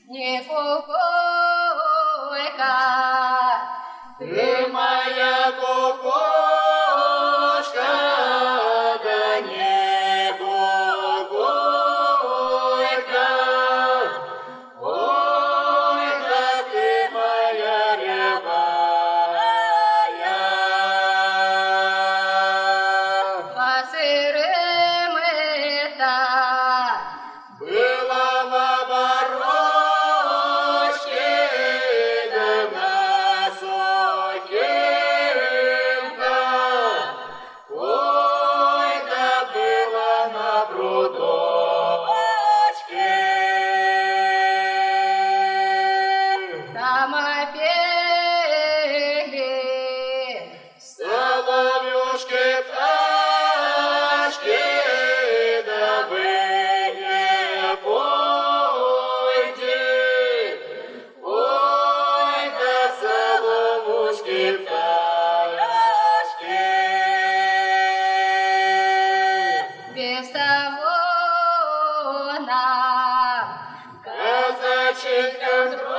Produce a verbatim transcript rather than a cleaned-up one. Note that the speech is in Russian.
не кукушка, ты моя кукушка, да не кукушка. Ой, да ты моя рябая. посырым-то Была в оборочке, да на сухим-то. Ой, да была на прудочке. самопели, Соловьюшки, пташки, да вы не пойте. Ой, да соловушки, пташки. без того нам Казаченькам